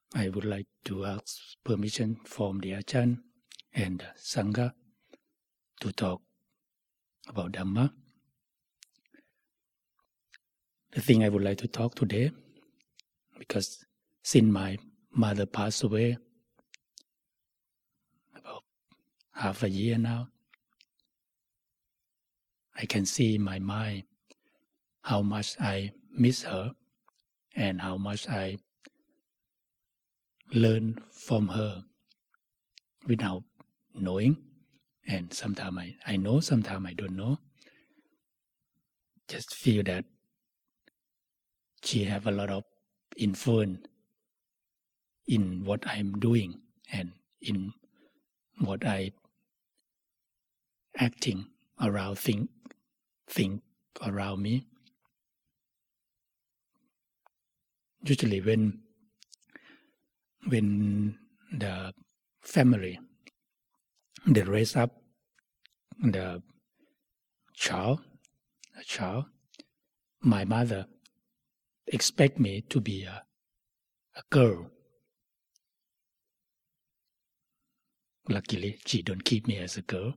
I would like to ask permission from the Ajahn and Sangha to talk about Dhamma. The thing I would like to talk today, because since my mother passed away about half a year now, I can see in my mind how much I miss her and how much I learn from her without knowing. And sometimes I know, sometimes I don't know. Just feel that she have a lot of influence in what I'm doing and in what I acting around, think around me. Usually when the family, they raise up the child, my mother expect me to be a girl. Luckily, she don't keep me as a girl.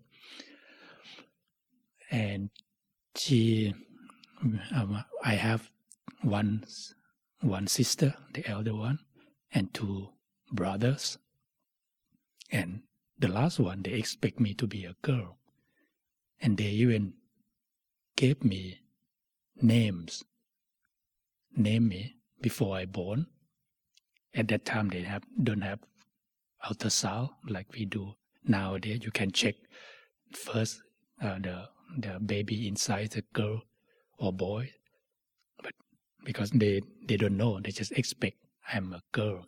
And I have one sister, the elder one, and two brothers. And the last one, they expect me to be a girl. And they even gave me names. Name me before I born. At that time, they don't have ultrasound like we do nowadays. You can check first the baby inside the girl or boy, but because they don't know, they just expect I'm a girl,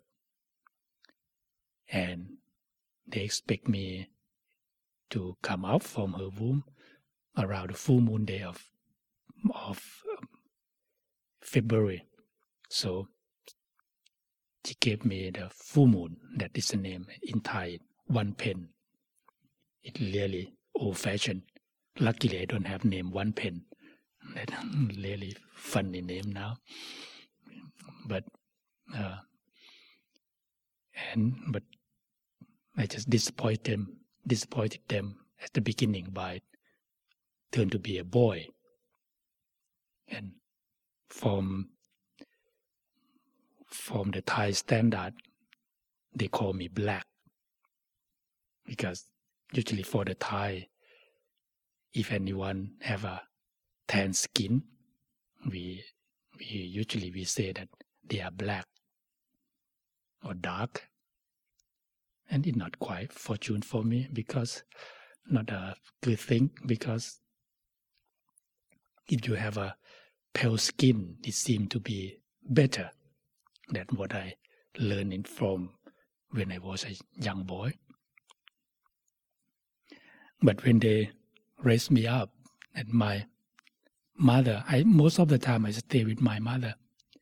and they expect me to come out from her womb around the full moon day of February. So she gave me the full moon, that is the name in Thai, one pen. It's really old-fashioned. Luckily, I don't have name one pen. That's really funny name now. But I just disappointed them at the beginning by turn to be a boy. And from the Thai standard, they call me black, because usually for the Thai, if anyone have a tan skin, we usually say that they are black or dark, and it's not quite fortune for me, because not a good thing, because if you have a pale skin, it seems to be better. That's what I learned from when I was a young boy. But when they raised me up, and my mother, most of the time I stay with my mother.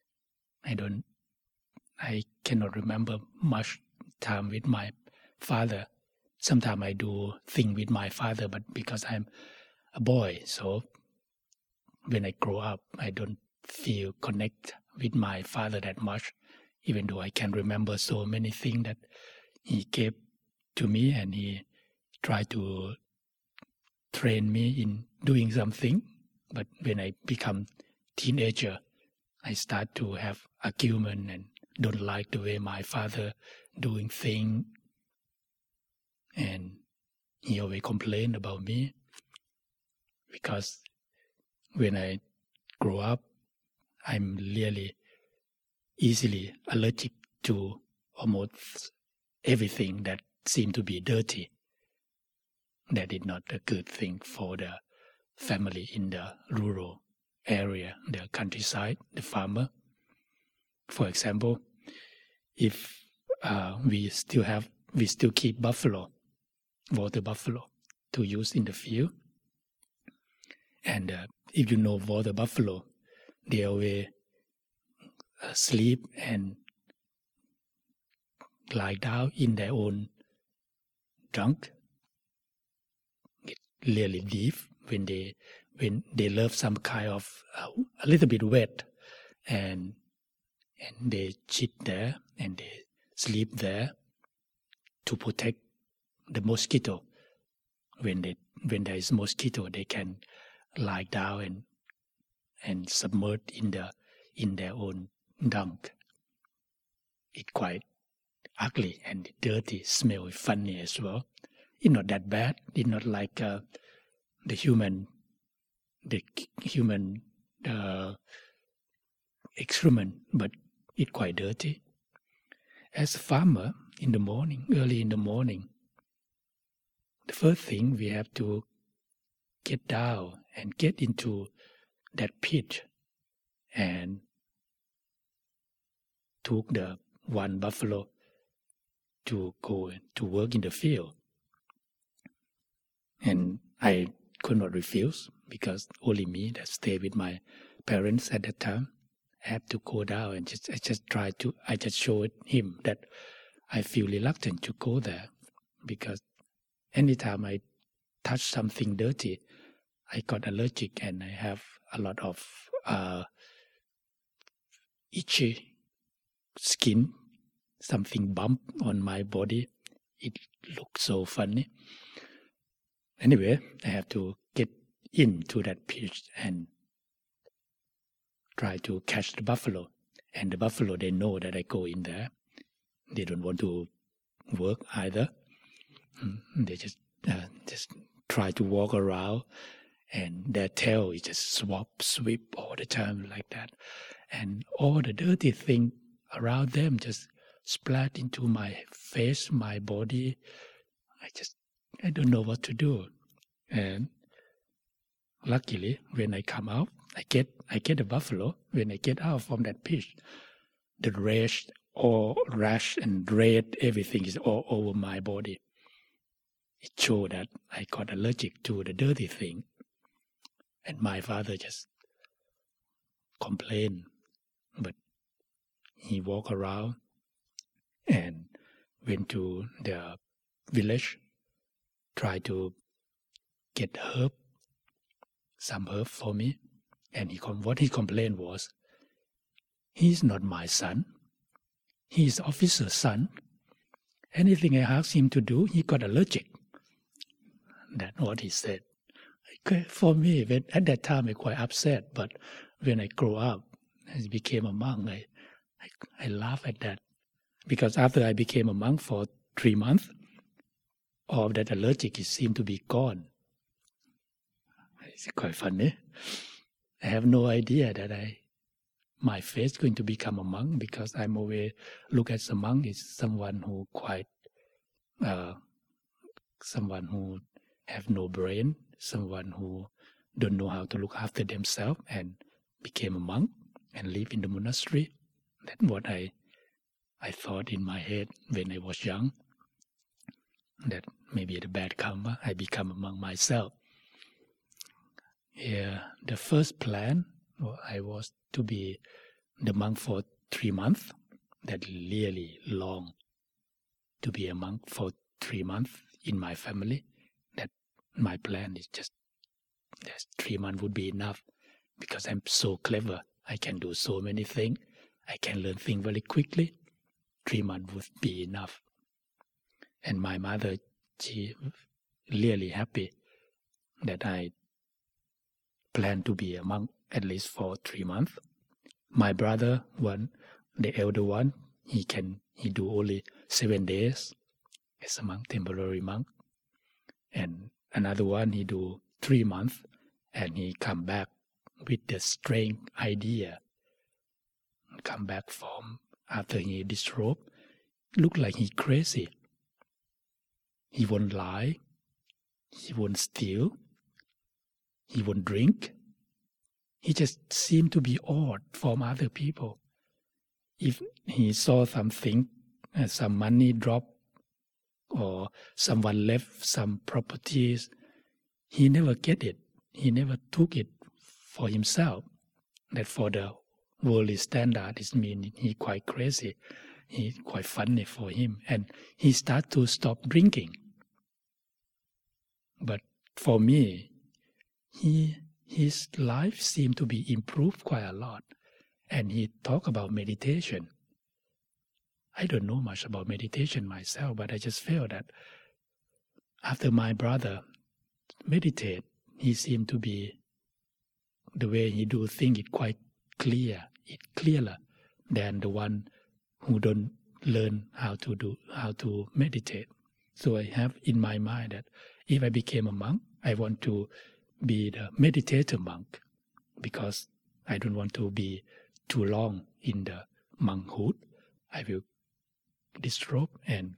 I cannot remember much time with my father. Sometimes I do things with my father, but because I'm a boy, so when I grow up, I don't feel connect with my father that much, even though I can remember so many things that he gave to me, and he tried to train me in doing something. But when I become teenager, I start to have argument and don't like the way my father doing things, and he always complain about me, because when I grow up, I'm really easily allergic to almost everything that seems to be dirty. That is not a good thing for the family in the rural area, the countryside, the farmer. For example, if we still keep buffalo, water buffalo, to use in the field, and if you know water buffalo, they always sleep and lie down in their own trunk. Get really deep when they love some kind of a little bit wet, and they sit there and they sleep there to protect the mosquito. When there is mosquito, they can lie down and submerge in their own dung. It's quite ugly and dirty, smell funny as well. It's not that bad. It's not like the human excrement, but it's quite dirty. As a farmer, in the morning, early in the morning, the first thing we have to get down and get into that pit and took the one buffalo to go to work in the field. And I could not refuse because only me that stayed with my parents at that time. I had to go down and I just showed him that I feel reluctant to go there because anytime I touch something dirty, I got allergic and I have a lot of itchy skin, something bump on my body. It looked so funny. Anyway, I have to get into that pit and try to catch the buffalo. And the buffalo, they know that I go in there. They don't want to work either. They just try to walk around, and their tail is just sweep all the time like that. And all the dirty thing around them just splat into my face, my body. I don't know what to do. And luckily, when I come out, I get a buffalo. When I get out from that pit, the rash and red, everything is all over my body. It showed that I got allergic to the dirty thing. And my father just complained. But he walked around and went to the village, tried to get some herb for me. And what he complained was, he's not my son. He's the officer's son. Anything I asked him to do, he got allergic. That's what he said. For me, at that time, I quite upset. But when I grew up, I became a monk, I laugh at that. Because after I became a monk for 3 months, all of that allergic seemed to be gone. It's quite funny. I have no idea that my face is going to become a monk, because I'm always look at a monk as someone who someone who have no brain, someone who don't know how to look after themselves, and became a monk and live in the monastery. That's what I thought in my head when I was young. That maybe the bad karma, I become a monk myself. Yeah, the first plan, I was to be the monk for 3 months. That's really long to be a monk for 3 months in my family. That my plan is just 3 months would be enough, because I'm so clever. I can do so many things. I can learn things very quickly. 3 months would be enough. And my mother, she really happy that I plan to be a monk at least for 3 months. My brother, the elder one, he do only 7 days as a monk, temporary monk. And another one, he do 3 months, and he come back with the strange idea. Come back from after he disrobe, look like he crazy. He won't lie. He won't steal. He won't drink. He just seemed to be odd from other people. If he saw something, some money drop, or someone left some properties, he never get it. He never took it for himself. That for the worldly standard, it means he quite crazy. He quite funny for him. And he start to stop drinking. But for me, his life seemed to be improved quite a lot. And he talked about meditation. I don't know much about meditation myself, but I just feel that after my brother meditate, he seemed to be, the way he do things, it quite clearer than the one who don't learn how to meditate. So I have in my mind that if I became a monk, I want to be the meditator monk, because I don't want to be too long in the monkhood. I will disrobe and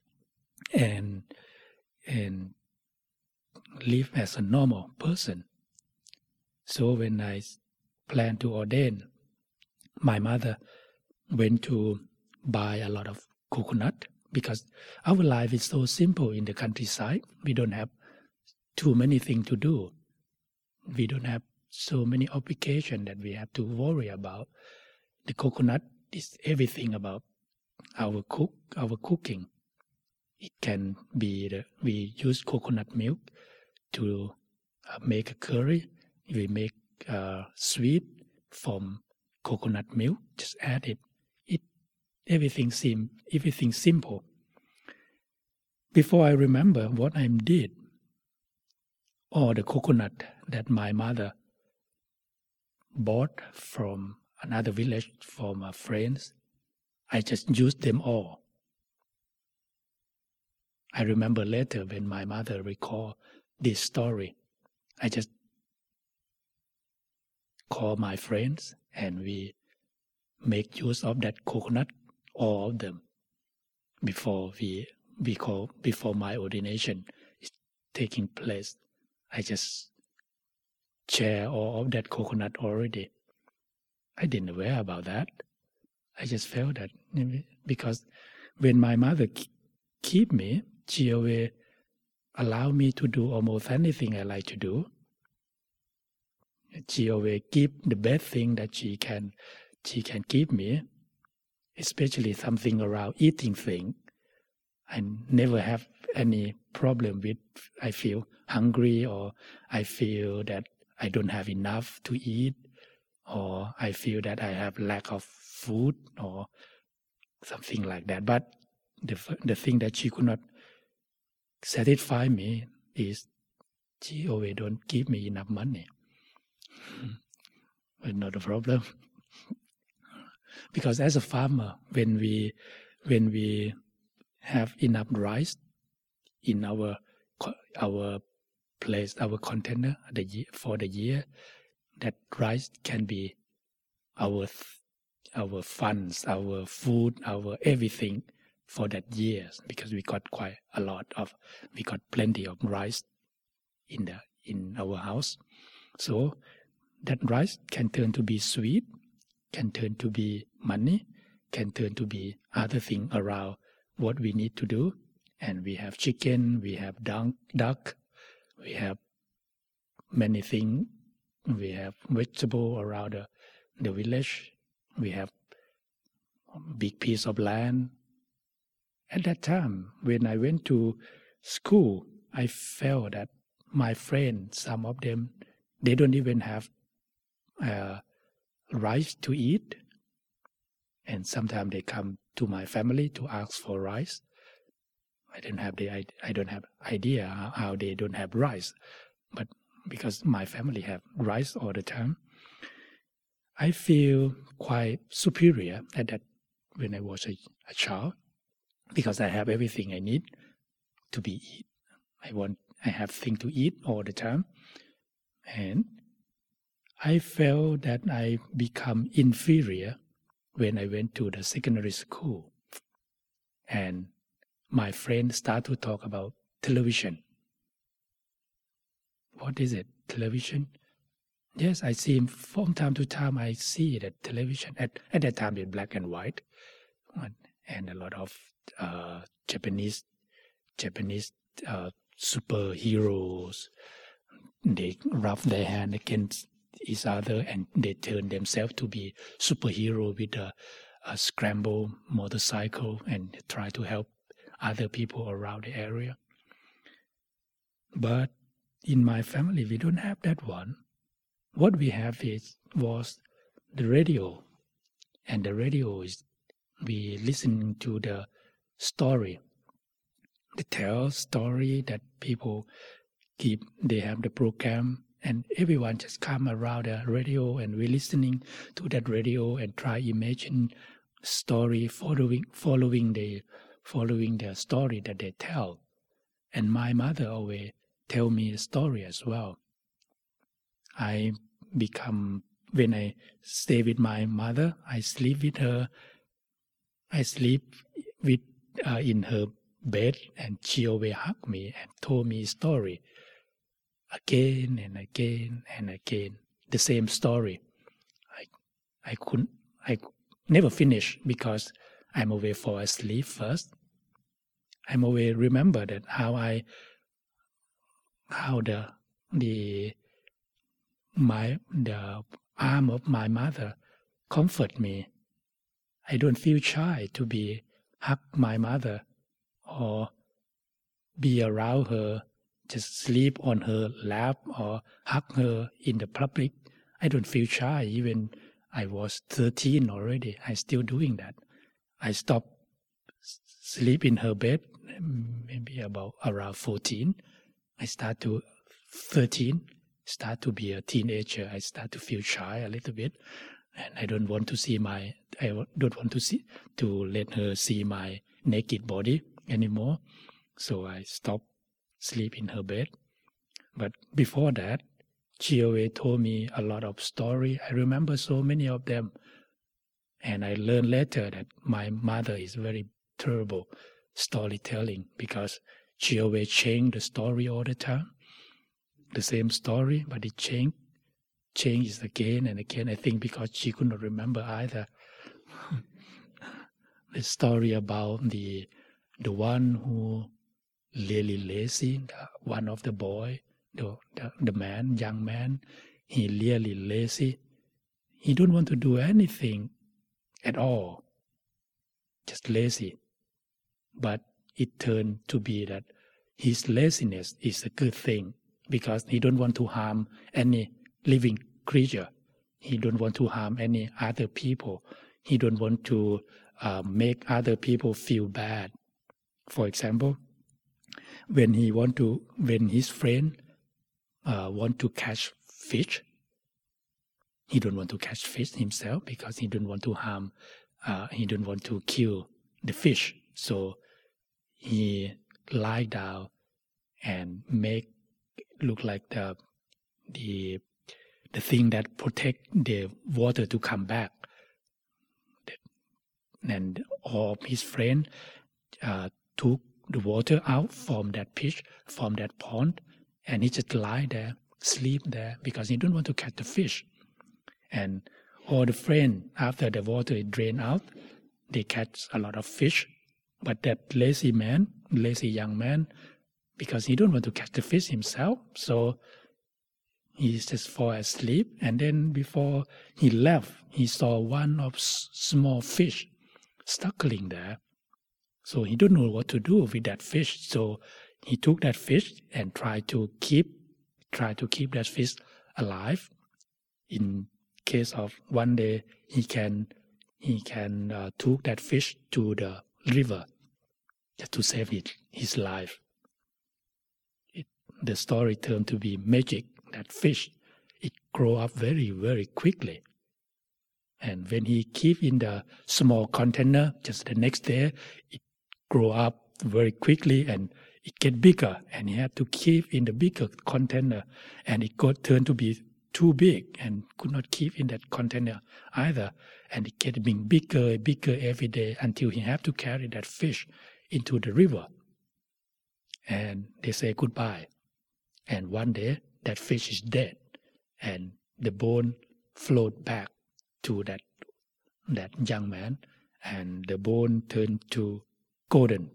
live as a normal person. So when I planned to ordain, my mother went to buy a lot of coconut, because our life is so simple in the countryside. We don't have too many things to do. We don't have so many obligations that we have to worry about. The coconut is everything about our cooking. It can be we use coconut milk to make a curry. We make sweet from coconut milk. Just add it. Everything simple. Before I remember what I did, all the coconut that my mother bought from another village from her friends, I just used them all. I remember later when my mother recalled this story, I just called my friends and we make use of that coconut, all of them, before my ordination is taking place. I just share all of that coconut already. I didn't aware about that. I just felt that because when my mother keep me, she always allow me to do almost anything I like to do. She always keep the best thing that she can give me, especially something around eating thing. I never have any problem with I feel hungry, or I feel that I don't have enough to eat, or I feel that I have lack of food or something like that. But the thing that she could not satisfy me is she always don't give me enough money. But not a problem. Because as a farmer, when we have enough rice in our place, our container for the year, that rice can be our funds, our food, our everything for that year, because we got plenty of rice in our house. So that rice can turn to be sweet, can turn to be money, can turn to be other things around what we need to do. And we have chicken, we have duck, we have many things. We have vegetable around the village. We have a big piece of land. At that time, when I went to school, I felt that my friends, some of them, they don't even have rice to eat. And sometimes they come to my family to ask for rice. I don't have idea how they don't have rice, but because my family have rice all the time, I feel quite superior at that when I was a child, because I have everything I need to be eat. I have things to eat all the time, and I felt that I become inferior when I went to the secondary school, and my friends start to talk about television. What is it? Television? Yes, I see from time to time. I see that television at that time in black and white, and a lot of Japanese superheroes. They rub their hand against each other and they turn themselves to be superhero with a scramble motorcycle and try to help other people around the area. But in my family, we don't have that one. What we have was the radio, and the radio is we listen to the story, the tale story that people keep. They have the program, and everyone just come around the radio, and we're listening to that radio and try imagine story following the story that they tell. And my mother always tell me a story as well. When I stay with my mother, I sleep with her. I sleep with in her bed, and she always hug me and told me a story again and again and again. The same story. I never finish because I'm always fall asleep first. I'm always remember that how the arm of my mother comfort me. I don't feel shy to be hug my mother or be around her, just sleep on her lap or hug her in the public. I don't feel shy. Even I was 13 already, I still doing that. I stopped sleep in her bed maybe around 14. I start to 13, start to be a teenager. I start to feel shy a little bit, and I don't want to let her see my naked body anymore. So I stopped sleep in her bed. But before that, she always told me a lot of story. I remember so many of them. And I learned later that my mother is very terrible storytelling because she always changed the story all the time. The same story, but it changes again and again. I think because she could not remember either. The story about the one who really lazy, one of the boy, the man, young man, he really lazy. He don't want to do anything at all, just lazy. But it turned to be that his laziness is a good thing because he don't want to harm any living creature. He don't want to harm any other people. He don't want to make other people feel bad. For example, when his friend want to catch fish, he don't want to catch fish himself because he don't want to harm. He don't want to kill the fish. So he lie down and make look like the thing that protect the water to come back. And all of his friend took the water out from that fish, from that pond, and he just lie there, sleep there, because he don't want to catch the fish. And all the friends, after the water is drained out, they catch a lot of fish. But that lazy young man, because he don't want to catch the fish himself, so he just fall asleep. And then before he left, he saw one of small fish struggling there. So he don't know what to do with that fish. So he took that fish and tried to keep that fish alive. In case of one day he can took that fish to the river just to save his life. The story turned to be magic. That fish, it grow up very, very quickly. And when he keep in the small container, just the next day, it grow up very quickly and it get bigger. And he had to keep in the bigger container, and it turned to be too big and could not keep in that container either. And it getting bigger every day until he had to carry that fish into the river. And they say goodbye. And one day, that fish is dead, and the bone float back to that young man, and the bone turned to golden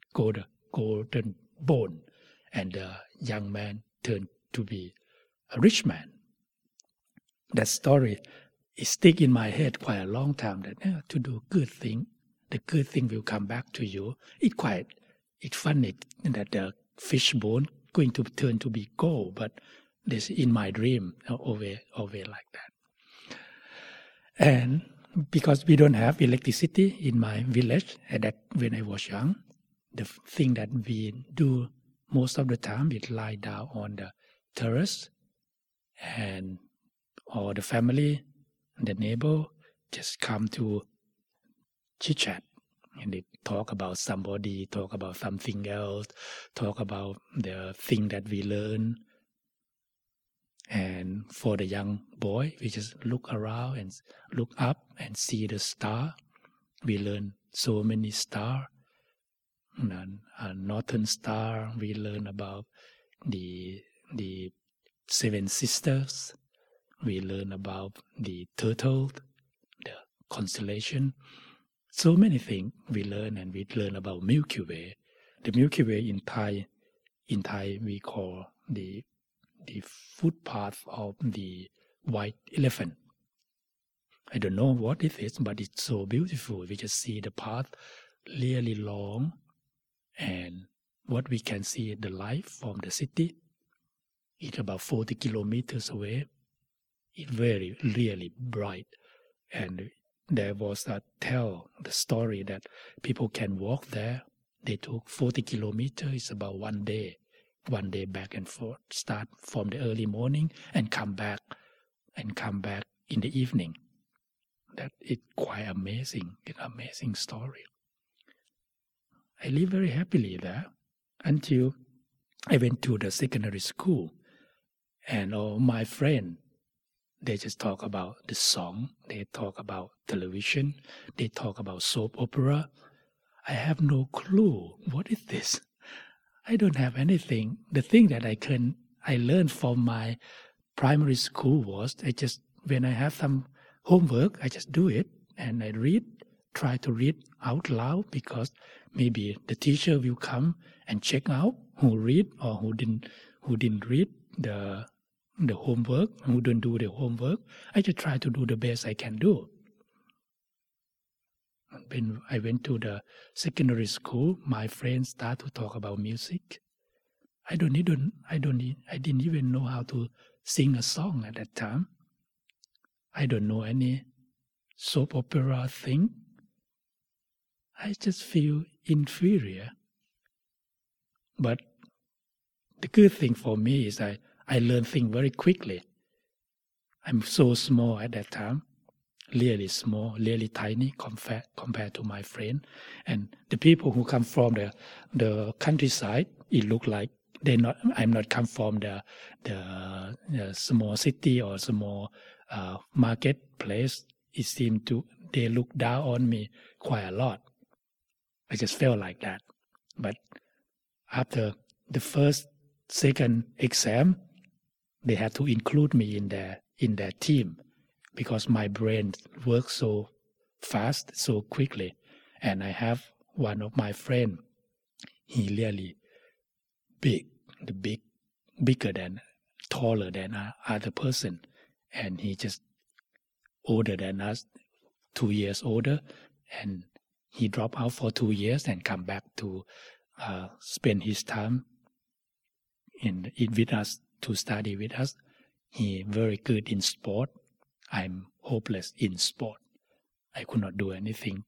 bone, and the young man turned to be a rich man. That story is stick in my head quite a long time. That to do good thing, the good thing will come back to you. It's funny that the fish bone going to turn to be gold, but this in my dream always like that. And because we don't have electricity in my village when I was young, the thing that we do most of the time, we lie down on the terrace, and all the family, the neighbor, just come to chit chat, and they talk about somebody, talk about something else, talk about the thing that we learn. And for the young boy, we just look around and look up and see the star. We learn so many stars. Northern Star, we learn about the Seven Sisters. We learn about the turtle, the constellation. So many things we learn, and we learn about Milky Way. The Milky Way in Thai we call the footpath of the white elephant. I don't know what it is, but it's so beautiful. We just see the path really long, and what we can see the light from the city. It's about 40 kilometers away. It's really bright. And there was the story that people can walk there. They took 40 kilometers. It's about 1 day. 1 day back and forth. Start from the early morning and come back in the evening. That is quite amazing. It's an amazing story. I lived very happily there until I went to the secondary school. And all my friends, they just talk about the song, they talk about television, they talk about soap opera. I have no clue. What is this? I don't have anything. The thing that I learned from my primary school was when I have some homework, I just do it, and I try to read out loud, because maybe the teacher will come and check out who read or who didn't read the homework, who didn't do the homework. I just try to do the best I can do. When I went to the secondary school, my friends start to talk about music. I didn't even know how to sing a song at that time. I don't know any soap opera thing. I just feel inferior. But the good thing for me is I learn things very quickly. I'm so small at that time, really small, really tiny compared to my friend. And the people who come from the countryside, it look like I'm not come from the small city or small marketplace. It seemed they look down on me quite a lot. I just felt like that. But after the second exam, they had to include me in their team, because my brain works so fast, so quickly. And I have one of my friends, he really bigger than, taller than other person. And he just older than us, 2 years older. And he dropped out for 2 years and come back to spend his time with us, to study with us. He very good in sport. I'm hopeless in sport. I could not do anything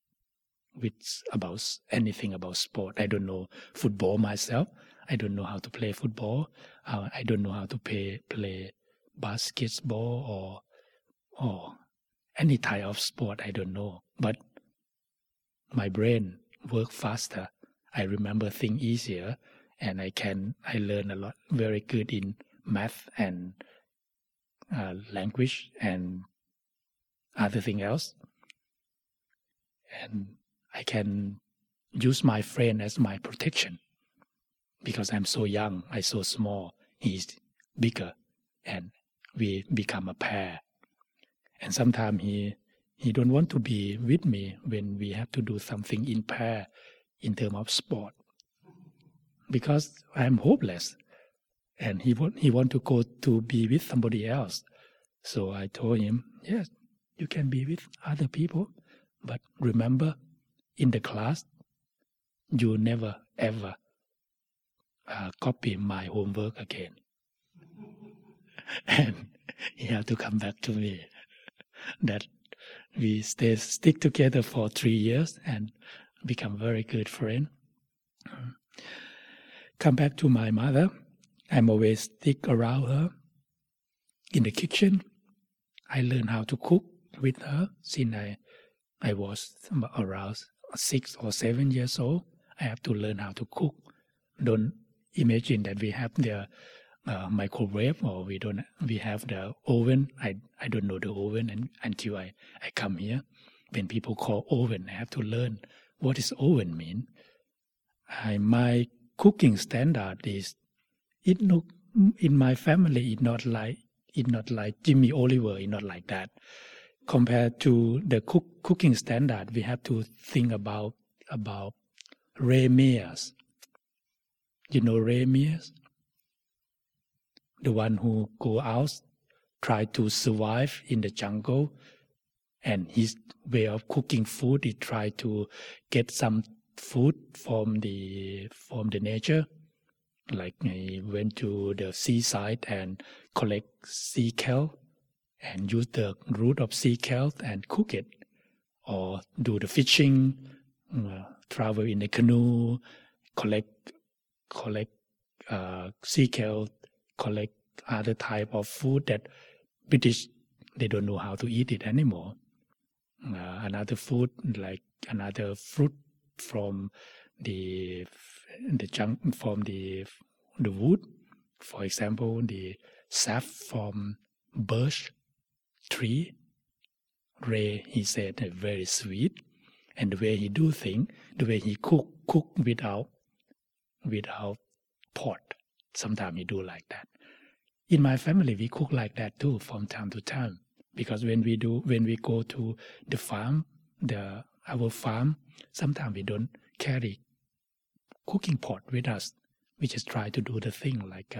about sport. I don't know football myself. I don't know how to play football. I don't know how to play basketball or any type of sport. I don't know. But my brain works faster. I remember things easier, and I learn a lot. Very good in math and language and other thing else. And I can use my friend as my protection, because I'm so young, I'm so small, he's bigger, and we become a pair. And sometimes he don't want to be with me when we have to do something in pair in terms of sport, because I'm hopeless, and he want to go to be with somebody else. So I told him, yes, you can be with other people, but remember, in the class, you never ever copy my homework again. And he had to come back to me. We stick together for 3 years and become very good friends. Come back to my mother. I'm always stick around her in the kitchen. I learned how to cook with her since I was around 6 or 7 years old. I have to learn how to cook. Don't imagine that we have the microwave or we have the oven. I don't know the oven until I come here. When people call oven, I have to learn what is oven mean. My cooking standard is in my family. It's not like Jimmy Oliver. It's not like that. Compared to the cooking standard, we have to think about Ray Mears. You know Ray Mears? The one who go out, try to survive in the jungle, and his way of cooking food, he try to get some food from the nature. Like he went to the seaside and collect sea kelp and use the root of sea kelp and cook it, or do the fishing, travel in the canoe, collect sea kelp, collect other type of food that British, they don't know how to eat it anymore. Another food, like another fruit from the wood. For example, the sap from birch tree. Ray, he said, very sweet. And the way he do things, the way he cook without pot. Sometimes he do like that. In my family, we cook like that too from time to time. Because when we go to the farm, our farm, sometimes we don't carry cooking pot with us. We just try to do the thing like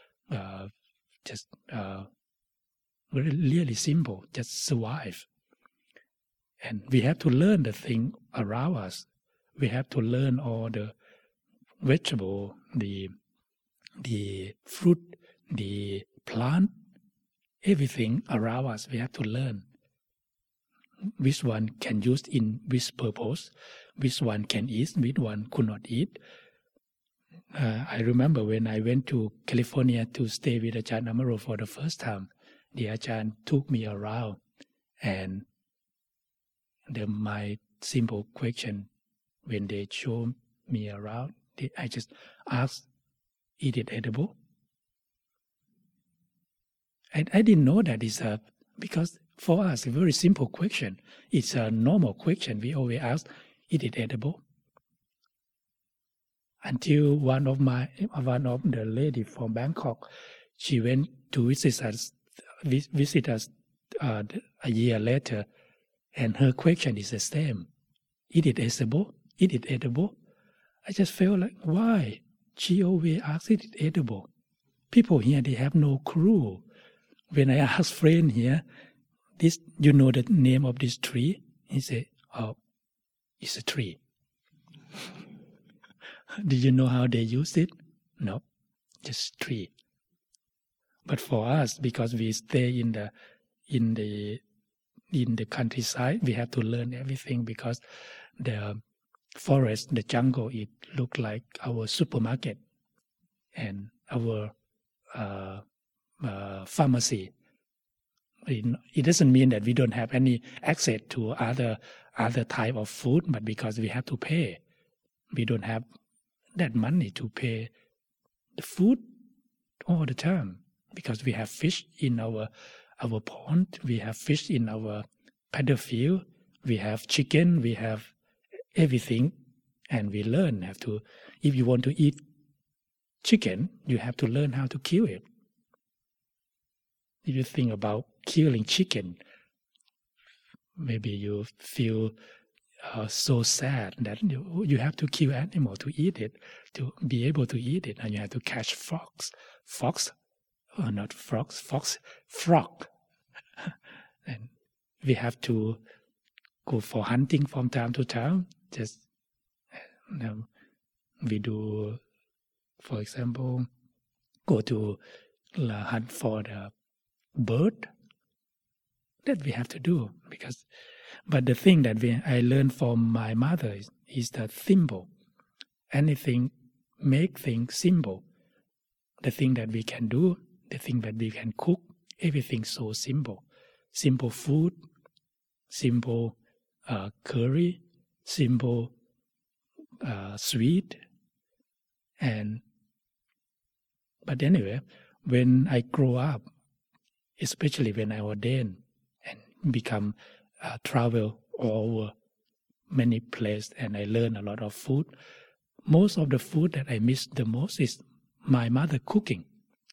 really simple, just survive. And we have to learn the thing around us. We have to learn all the vegetable, the fruit, the plant, everything around us. We have to learn which one can use in which purpose, which one can eat, which one could not eat. I remember when I went to California to stay with Ajahn Amaro for the first time, the Ajahn took me around, and my simple question when they show me around, I just asked, "Is it edible?" I didn't know that because for us, a very simple question. It's a normal question. We always ask, "Is it edible?" Until one of the lady from Bangkok, she went to visit us a year later, and her question is the same: "Is it edible? Is it edible?" I just felt like, why? She always asks, "Is it edible?" People here, they have no clue. When I ask friend here, you know the name of this tree? He said, "Oh, it's a tree." Do you know how they use it? No, just tree. But for us, because we stay in the countryside, we have to learn everything, because the forest, the jungle, it look like our supermarket and our pharmacy. It doesn't mean that we don't have any access to other type of food, but because we have to pay, we don't have that money to pay the food all the time. Because we have fish in our pond, we have fish in our paddle field, we have chicken, we have everything, and we learn if you want to eat chicken, you have to learn how to kill it. If you think about killing chicken, maybe you feel so sad that you have to kill animal to eat it, to be able to eat it, and you have to catch frog. And we have to go for hunting from time to time. We do, for example, go to hunt for the bird. That we have to do, because But the thing that I learned from my mother is that simple. Anything, make things simple. The thing that we can do, the thing that we can cook, everything so simple. Simple food, simple curry, simple sweet. But anyway, when I grow up, especially when I ordained and become travel all over many places, and I learn a lot of food, most of the food that I miss the most is my mother cooking.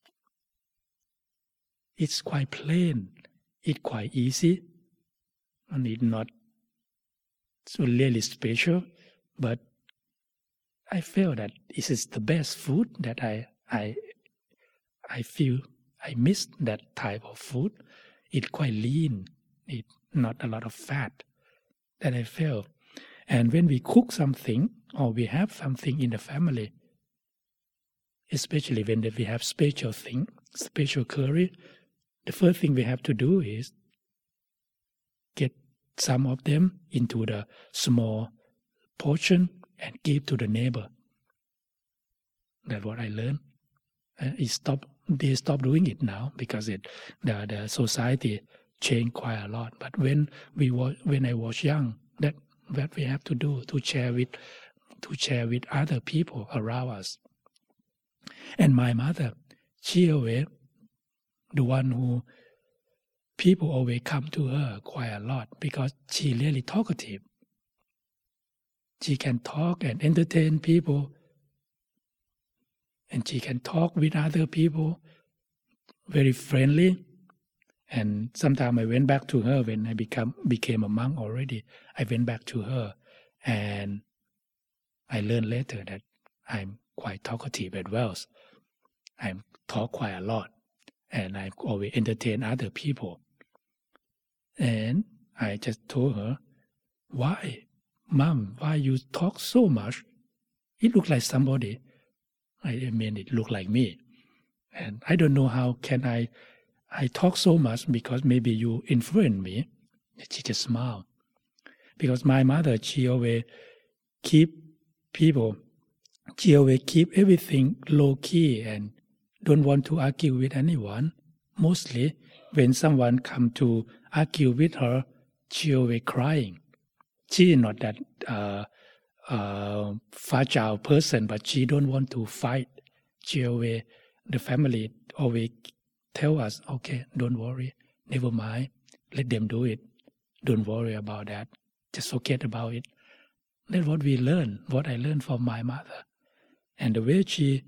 It's quite plain, it's quite easy, and it's not so really special, but I feel that this is the best food that I feel I miss that type of food. It's quite lean, it's not a lot of fat that I feel. And when we cook something or we have something in the family, especially when we have special thing, special curry, the first thing we have to do is get some of them into the small portion and give to the neighbor. That's what I learned. They stop doing it now because the society changed quite a lot. But when I was young, that we have to do to share with other people around us. And my mother, she always the one who people always come to her quite a lot because she really talkative. She can talk and entertain people, and she can talk with other people, very friendly. And sometimes I went back to her when I became a monk already. I went back to her, and I learned later that I'm quite talkative as well. I talk quite a lot, and I always entertain other people. And I just told her, "Why, Mom? Why you talk so much? It looks like somebody. I mean, it looked like me, and I don't know how can I talk so much because maybe you influence me." She just smiled. Because my mother, she always keep everything low key and don't want to argue with anyone. Mostly, when someone come to argue with her, she always crying. She is not that fragile person, but she don't want to fight. The family always tell us, okay, don't worry, never mind, let them do it. Don't worry about that. Just forget about it. That's what we learn, what I learned from my mother. And the way she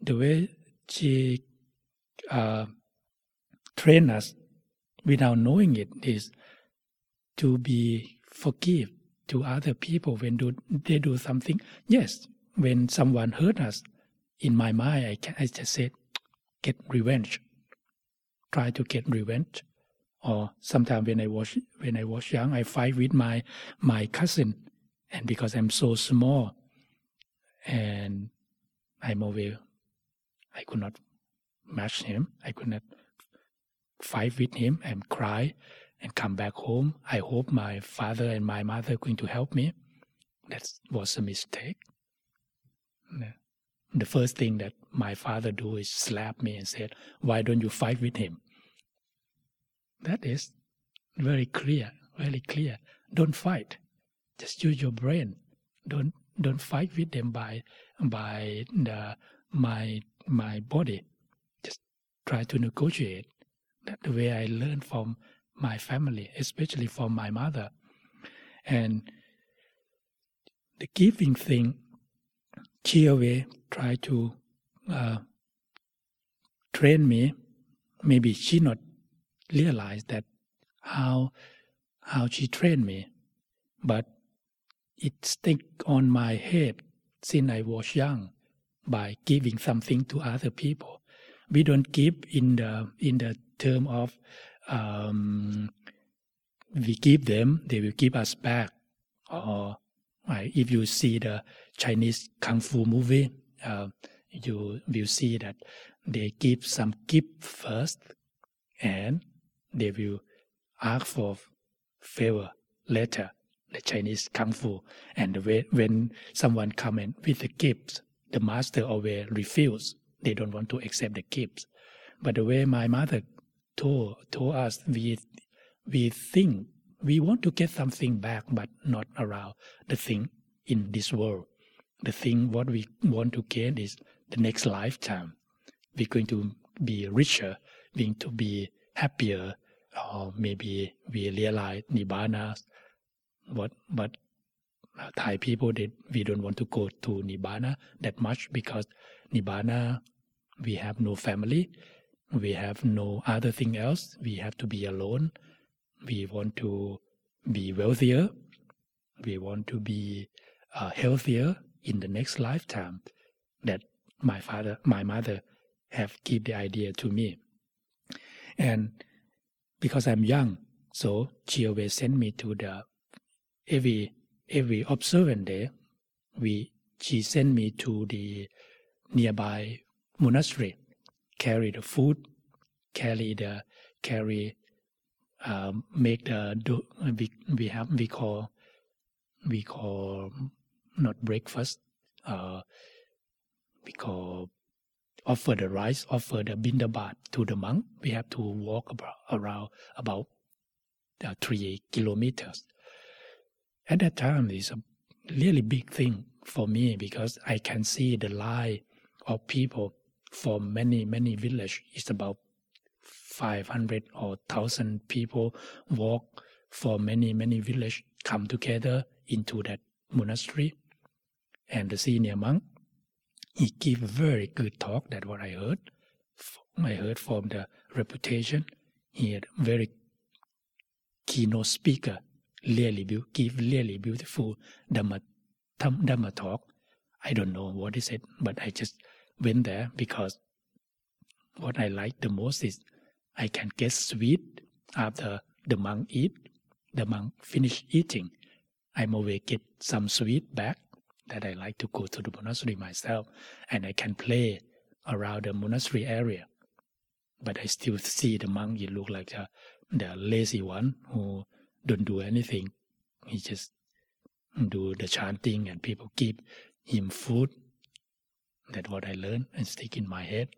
trained us without knowing it is to be forgive to other people when they do something. Yes, when someone hurt us, in my mind, I just said, get revenge. Try to get revenge. Or sometimes when I was young, I fight with my cousin, and because I'm so small, and I could not match him. I could not fight with him and cry and come back home. I hope my father and my mother are going to help me. That was a mistake. The first thing that my father do is slap me and said, "Why don't you fight with him?" That is very clear, very clear. Don't fight. Just use your brain. Don't fight with them by my body. Just try to negotiate. That's the way I learned from my family, especially from my mother. And the giving thing, she always try to train me. Maybe she not realize that how she trained me, but it stick on my head since I was young by giving something to other people. We don't give in the term of we give them, they will give us back. Or if you see the Chinese kung fu movie, you will see that they give some gift first, and they will ask for favor later, the Chinese kung fu. And when someone come in with the gifts, the master always refuse. They don't want to accept the gifts. But the way my mother told us, we think we want to get something back, but not around the thing in this world. The thing what we want to gain is the next lifetime. We're going to be richer, going to be happier, or maybe we realize Nibbana. But Thai people, we don't want to go to Nibbana that much, because Nibbana, we have no family, we have no other thing else, we have to be alone. We want to be wealthier, we want to be healthier in the next lifetime. That my mother have give the idea to me. And because I'm young, so she always sent me to the every observant day. She sent me to the nearby monastery, carry the food, make the we call not breakfast, we call offer the rice, offer the bindabat to the monk. We have to walk around about 3 kilometers. At that time, it's a really big thing for me, because I can see the line of people from many villages. It's about 500 or 1,000 people walk from many villages, come together into that monastery. And the senior monk, he gave very good talk. That's what I heard. I heard from the reputation. He had very keynote speaker, give really beautiful Dhamma talk. I don't know what is it, but I just went there because what I like the most is I can get sweet after the monk finish eating. I'm always get some sweet back that I like to go to the monastery myself, and I can play around the monastery area. But I still see the monk, he look like the lazy one who don't do anything. He just do the chanting and people give him food. That's what I learned and stick in my head.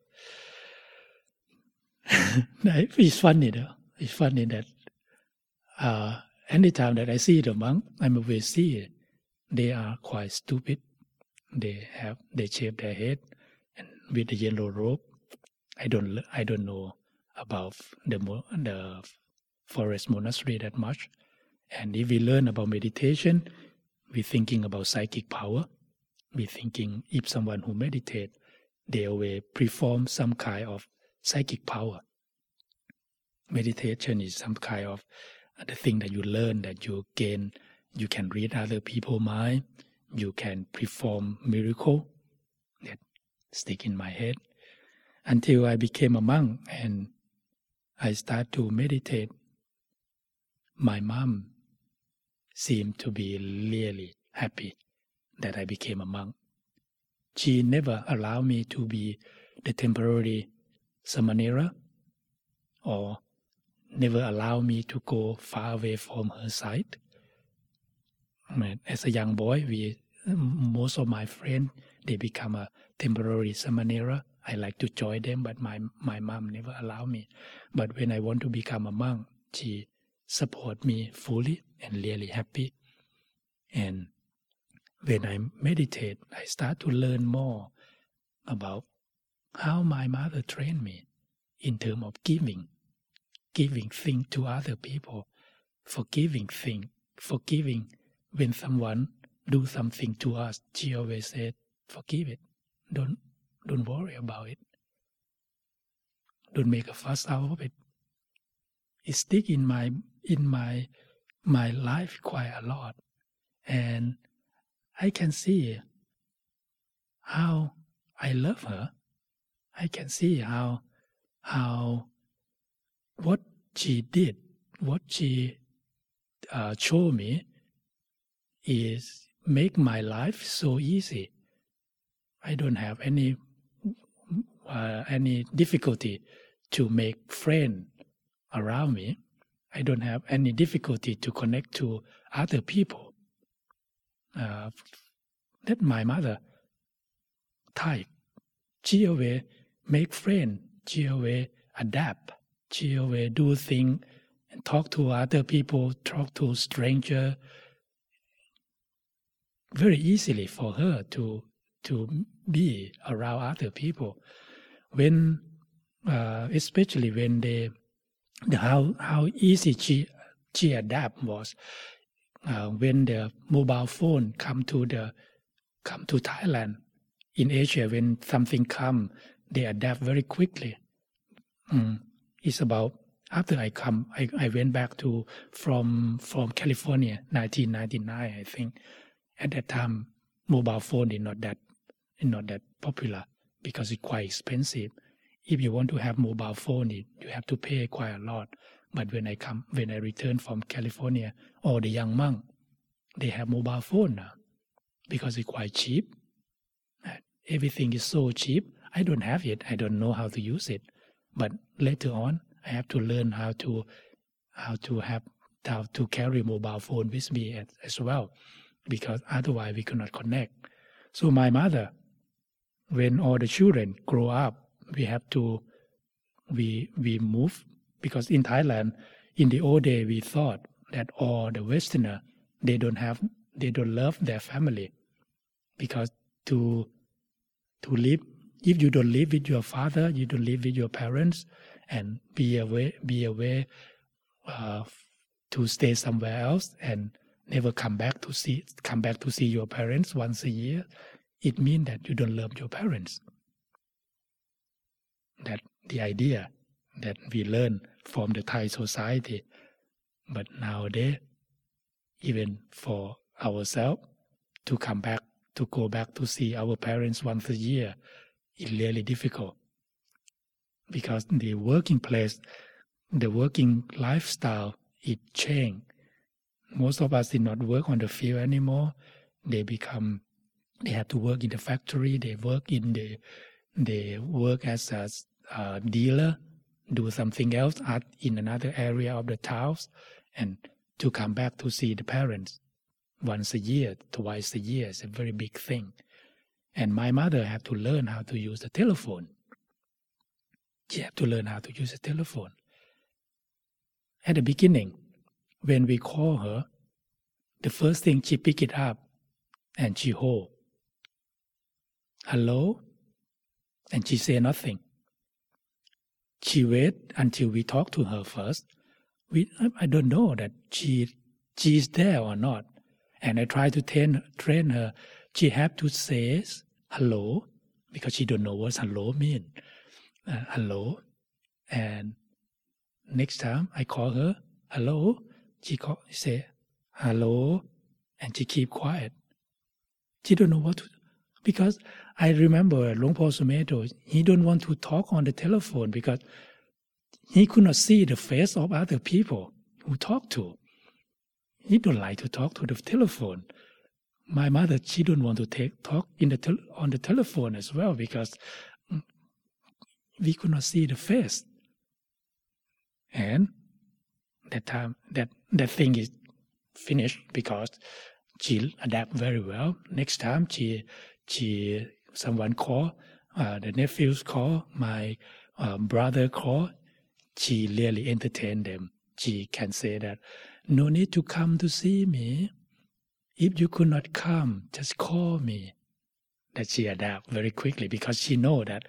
It's funny though. It's funny that anytime that I see the monk, I'm always see it. They are quite stupid. They shave their head and with the yellow robe. I don't know about the forest monastery that much. And if we learn about meditation, we're thinking about psychic power. We're thinking if someone who meditate, they always perform some kind of psychic power. Meditation is some kind of the thing that you learn, that you gain. You can read other people's mind. You can perform miracle. That stick in my head. Until I became a monk and I start to meditate, my mom seemed to be really happy that I became a monk. She never allowed me to be the temporary samanera, or never allowed me to go far away from her side. As a young boy, most of my friends, they become a temporary samanera. I like to join them, but my mom never allowed me. But when I want to become a monk, she support me fully and really happy. And when I meditate, I start to learn more about how my mother trained me in terms of giving things to other people, forgiving when someone do something to us. She always said, forgive it. Don't worry about it. Don't make a fuss out of it. It stick in my life quite a lot. And I can see how I love her. I can see how what she did, what she showed me is make my life so easy. I don't have any difficulty to make friends around me. I don't have any difficulty to connect to other people. That my mother type. She always make friends. She always adapt. She always do things and talk to other people, talk to strangers. Very easily for her to be around other people. When especially when how easy she adapt was when the mobile phone come to Thailand. In Asia, when something come, they adapt very quickly. It's about after I went back from California, 1999, I think. At that time, mobile phone is not that popular because it's quite expensive. If you want to have mobile phone, you have to pay quite a lot. But when I returned from California, all the young monks, they have mobile phone now because it's quite cheap. Everything is so cheap. I don't have it. I don't know how to use it. But later on, I have to learn how to carry mobile phone with me as well, because otherwise we cannot connect. So my mother, when all the children grow up, we move, because in Thailand, in the old day, we thought that all the Westerner, they don't love their family, because to live, if you don't live with your father, you don't live with your parents, and be away to stay somewhere else and never come back to see your parents once a year, it means that you don't love your parents. That the idea that we learn from the Thai society. But nowadays, even for ourselves, to go back to see our parents once a year is really difficult, because the working place, the working lifestyle, it changed. Most of us did not work on the field anymore. They have to work in the factory. They work as a dealer, do something else in another area of the towns, and to come back to see the parents once a year, twice a year is a very big thing. And my mother had to learn how to use the telephone. She had to learn how to use the telephone. At the beginning, when we call her, the first thing she pick it up and she hold. Hello? And she say nothing. She wait until we talk to her first. I don't know that she's there or not. And I try to train her. She have to say hello, because she don't know what hello mean. Hello. And next time I call her, hello, she say hello, and she keep quiet. She don't know what to do. Because I remember Luang Por Sumedho, he don't want to talk on the telephone because he could not see the face of other people who talk to. He don't like to talk to the telephone. My mother, she don't want to talk on the telephone as well, because we could not see the face. And that time, that thing is finished, because she adapt very well. Next time, someone call, the nephews call, my brother call, she really entertain them. She can say that, no need to come to see me. If you could not come, just call me. That she adapt very quickly, because she know that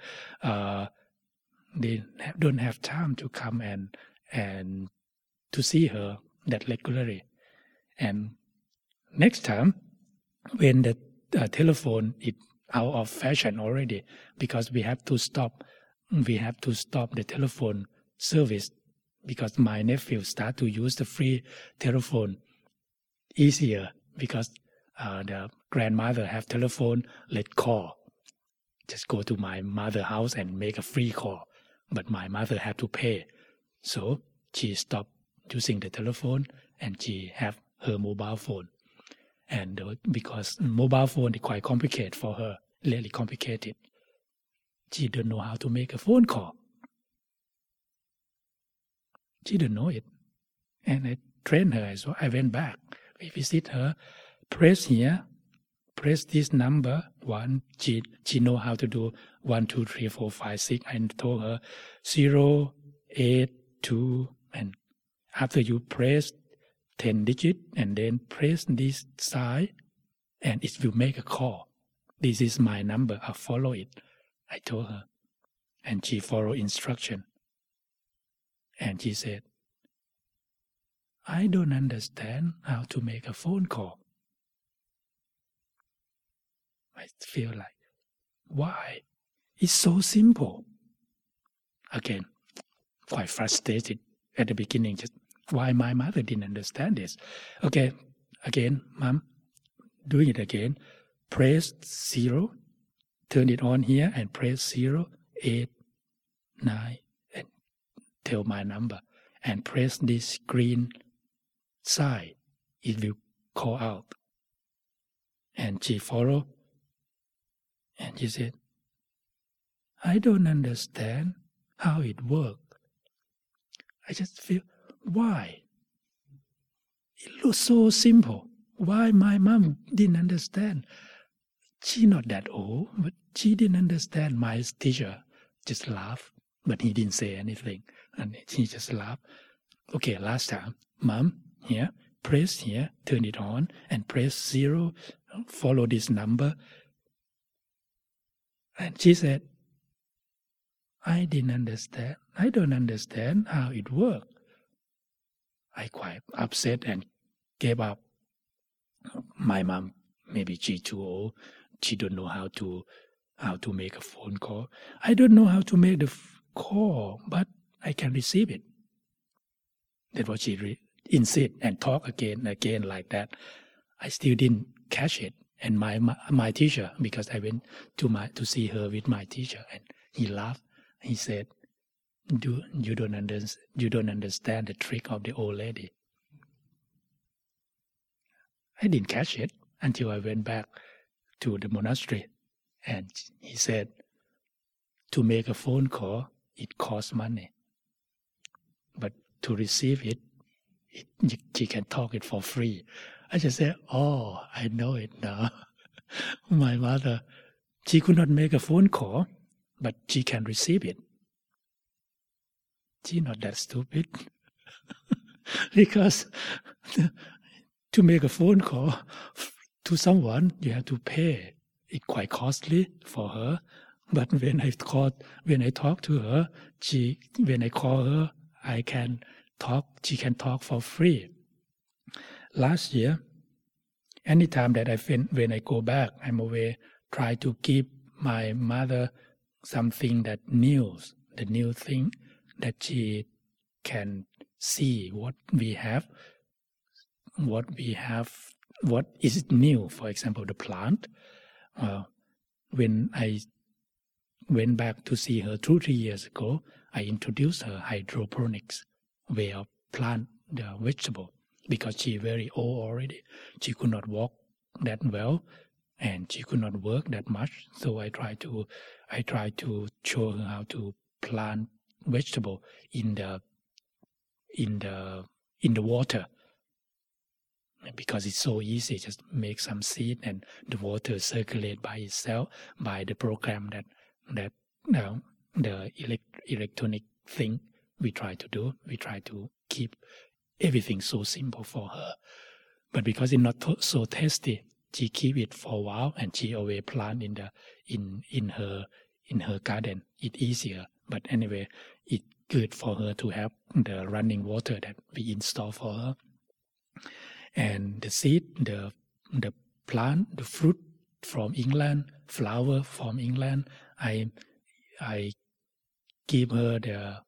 they don't have time to come and to see her that regularly. And next time, when the telephone is out of fashion already, because we have to stop the telephone service, because my nephew start to use the free telephone easier, because the grandmother have telephone, let call. Just go to my mother's house and make a free call. But my mother had to pay. So she stopped using the telephone and she have her mobile phone. And because mobile phone is quite complicated for her, really complicated, she don't know how to make a phone call. She don't know it. And I trained her as well. I went back. We visit her. Press here. Press this number. 1. She know how to do 1, 2, 3, 4, 5, 6. I told her 0, 8, 2. And after you press 10 digits and then press this side, and it will make a call. This is my number. I'll follow it. I told her. And she followed instruction. And she said, I don't understand how to make a phone call. I feel like, why? It's so simple. Again, quite frustrated at the beginning. Just why my mother didn't understand this. Okay, again, Mom, doing it again. Press 0, turn it on here and press 0, 8, 9, and tell my number. And press this green side. It will call out. And she followed. And she said, I don't understand how it works. I just feel, why? It looks so simple. Why my mom didn't understand? She's not that old, but she didn't understand. My teacher just laughed, but he didn't say anything. And he just laughed. Okay, last time, Mom, here, press here, turn it on, and press 0, follow this number. And she said, I didn't understand. I don't understand how it works. I quite upset and gave up. My mom, maybe she too old. She don't know how to make a phone call. I don't know how to make the call, but I can receive it. That's what she insist and talk again like that. I still didn't catch it. And my teacher, because I went to see her with my teacher, and he laughed. He said, "You don't understand the trick of the old lady." I didn't catch it until I went back to the monastery, and he said, "To make a phone call, it costs money, but to receive it, you can talk it for free." I just said, "Oh, I know it now." My mother, she could not make a phone call, but she can receive it. She's not that stupid. Because to make a phone call to someone, you have to pay. It's quite costly for her. But when I talk to her, when I call her, I can talk. She can talk for free. Last year, anytime that when I go back, I'm away, try to give my mother something that new, the new thing that she can see what is new. For example, the plant. When I went back to see her 2-3 years ago, I introduced her hydroponics way of plant the vegetable. Because she very old already, she could not walk that well, and she could not work that much. So I try to show her how to plant vegetable in the water. Because it's so easy, just make some seed and the water circulate by itself by the program that the electronic thing we try to do. We try to keep everything so simple for her. But because it's not so tasty, she keep it for a while and she always plant in her garden. It's easier. But anyway, it's good for her to have the running water that we install for her. And the seed, the plant, the fruit from England, flower from England, I gave her the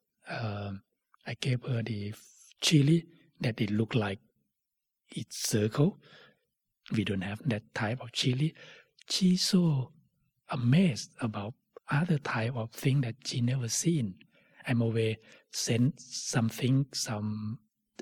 chili that it looked like it's circle. We don't have that type of chili. She's so amazed about other type of thing that she never seen. I'm always send something, some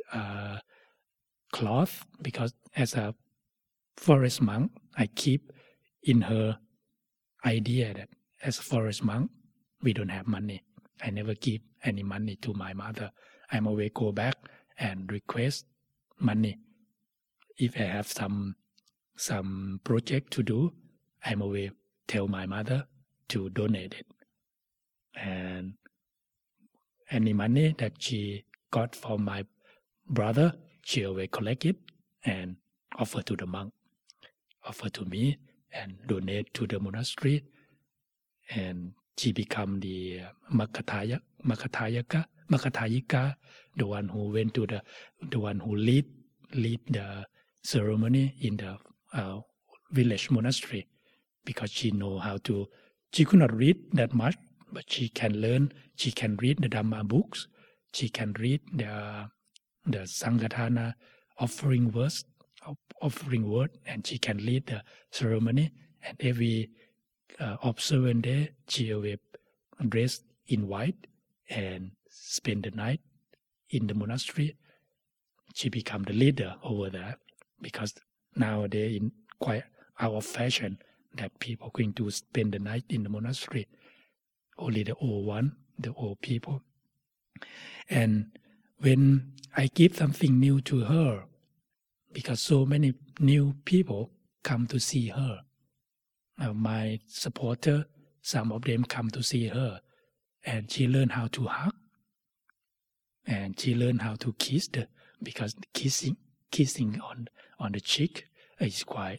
cloth, because as a forest monk, I keep in her idea that as a forest monk, we don't have money. I never give any money to my mother. I'm always go back and request money. If I have some project to do, I'm always tell my mother to donate it. And any money that she got from my brother, she always collect it and offer to the monk, offer to me, and donate to the monastery. And she become the Makatayika, the one who went to the one who lead the ceremony in the village monastery, because she know how to. She could not read that much, but she can learn. She can read the Dhamma books. She can read the Sangatana offering word, and she can lead the ceremony. And every observant day, she will dress in white and spend the night in the monastery. She become the leader over there, because nowadays in quite out of fashion that people going to spend the night in the monastery. Only the old people. And when I give something new to her, because so many new people come to see her, my supporter, some of them come to see her, and she learned how to hug, and she learned how to kiss, because kissing on the cheek is quite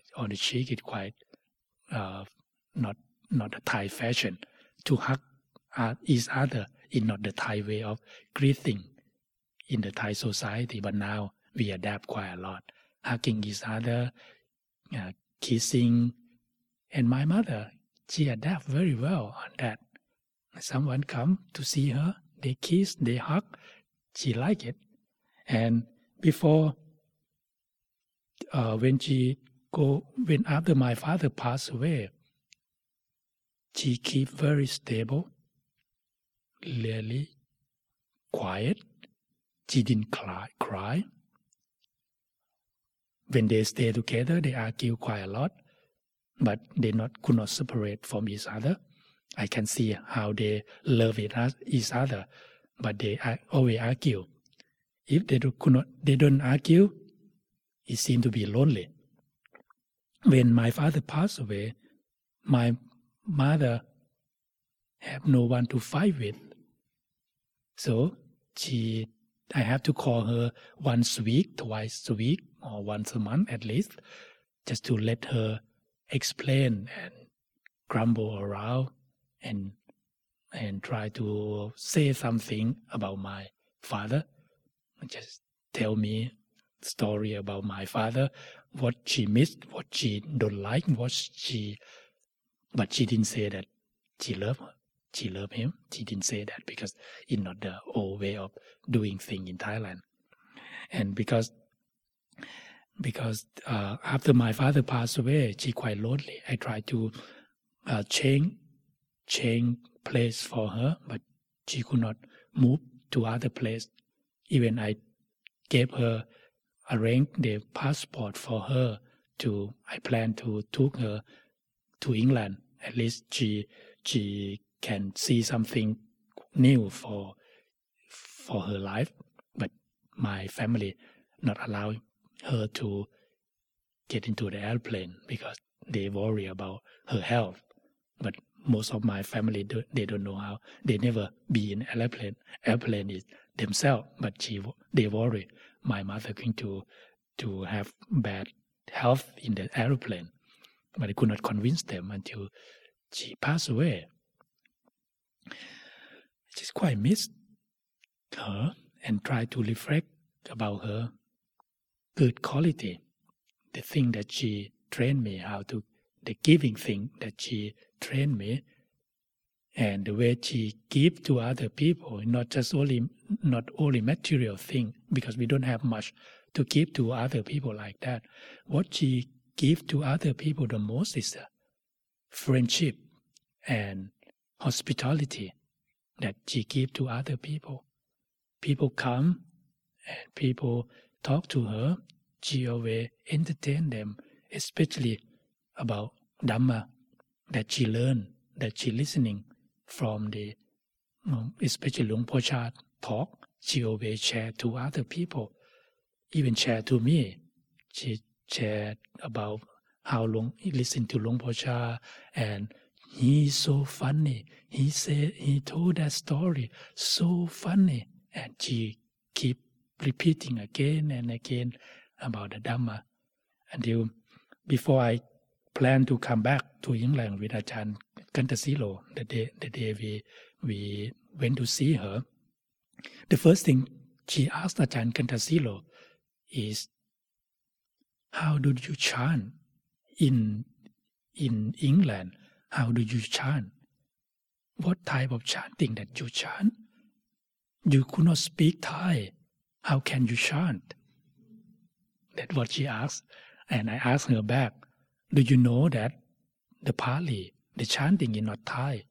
not a Thai fashion. To hug each other is not the Thai way of greeting in the Thai society, but now we adapt quite a lot. Hugging each other, kissing. And my mother, she adapt very well on that. Someone come to see her, they kiss, they hug, she like it. And before, when after my father passed away, she keep very stable, really quiet. She didn't cry. When they stay together, they argue quite a lot, but they could not separate from each other. I can see how they love each other, but they always argue. If they don't argue, it seems to be lonely. When my father passed away, my mother have no one to fight with. So I have to call her once a week, twice a week, or once a month at least, just to let her explain and grumble around and try to say something about my father. Just tell me story about my father, what she missed, what she don't like, but she didn't say that she loved him. She didn't say that because it's not the old way of doing things in Thailand. And because after my father passed away, she quite lonely. I tried to change place for her, but she could not move to other place. Even I gave her, arranged the passport for her I plan to take her to England. At least she can see something new for her life. But my family not allowing her to get into the airplane because they worry about her health. But most of my family, they don't know how. They never be in airplane. Airplane is themselves, but they worry my mother going to have bad health in the airplane. But I could not convince them until she passed away. I just quite missed her and try to reflect about her good quality, the thing that she trained me the giving thing that she trained me, and the way she give to other people, not only material thing, because we don't have much to give to other people like that. What she give to other people the most is friendship and hospitality that she give to other people. People come and people talk to her. She always entertain them, especially about Dhamma that she learned, that she listening from especially Luang Por Chah talk. she always shared to other people, even shared to me. She shared about how long he listened to Luang Por Chah, and he's so funny. He said he told that story so funny, and she keep repeating again and again about the Dhamma until before I plan to come back to England with Ajahn Kantasilo, the day we went to see her. The first thing she asked Ajahn Kantasilo is, how do you chant in England? How do you chant? What type of chanting that you chant? You could not speak Thai. How can you chant? That's what she asked. And I asked her back, do you know that the Pali, the chanting is not Thai?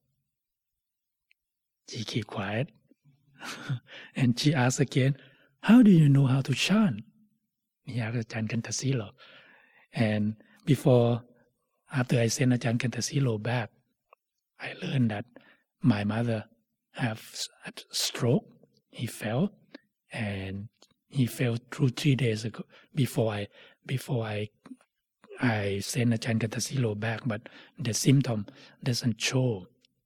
She kept quiet. And she asked again, how do you know how to chant? He asked Ajahn Kantasilo. And after I sent Ajahn Kantasilo back, I learned that my mother have a stroke. He fell, and he fell through 3 days ago before I sent Ajahn Kantasilo back, but the symptom didn't show.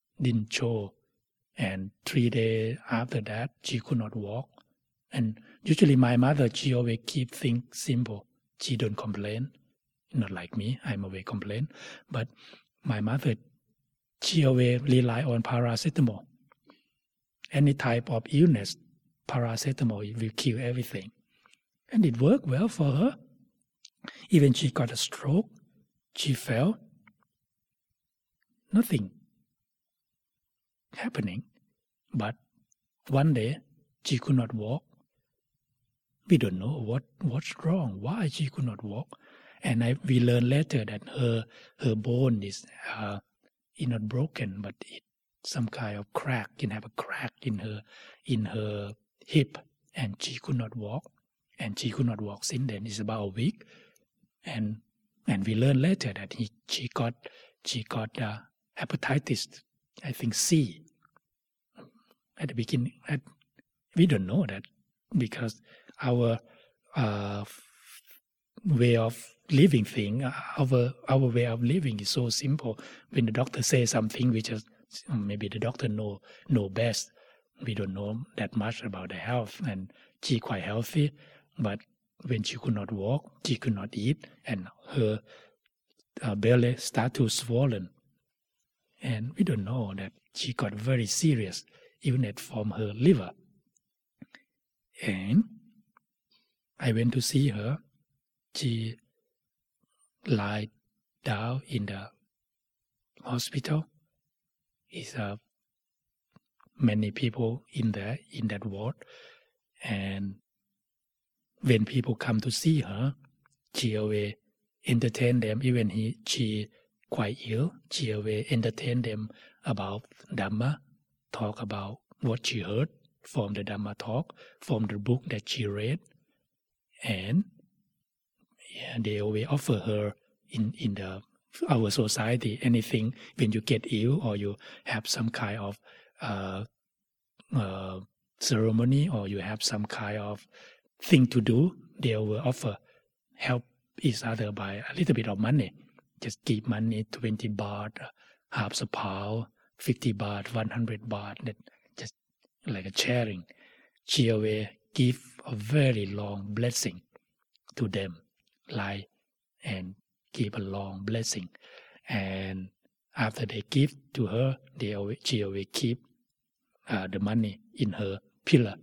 And 3 days after that, she could not walk. And usually my mother, she always keep things simple. She don't complain. Not like me, I'm always complain. But my mother, she always rely on paracetamol. Any type of illness, paracetamol will kill everything. And it worked well for her. Even she got a stroke, she fell. Nothing happening. But one day, she could not walk. We don't know what's wrong, why she could not walk. And we learned later that her bone is not broken, but it's some kind of crack. Can have a crack in her hip, and she could not walk. And she could not walk since then. It's about a week, and we learned later that she got hepatitis, I think C. At the beginning, we don't know that because our way of living our way of living is so simple. When the doctor says something, we just maybe the doctor know best. We don't know that much about the health, and she quite healthy, but when she could not walk, she could not eat, and her belly started to swollen, and we don't know that she got very serious, even from her liver. And I went to see her. She lied down in the hospital. It's many people in that ward, and when people come to see her, she always entertain them. Even she quite ill, she always entertain them about Dhamma, talk about what she heard from the Dhamma talk, from the book that she read, and they always offer her in our society anything when you get ill or you have some kind of ceremony or you have some kind of thing to do. They will offer help each other by a little bit of money. Just give money, 20 baht, half a pound, 50 baht, 100 baht. That just like a sharing. She always give a very long blessing to them, like, and give a long blessing. And after they give to her, she always keep the money in her pillow.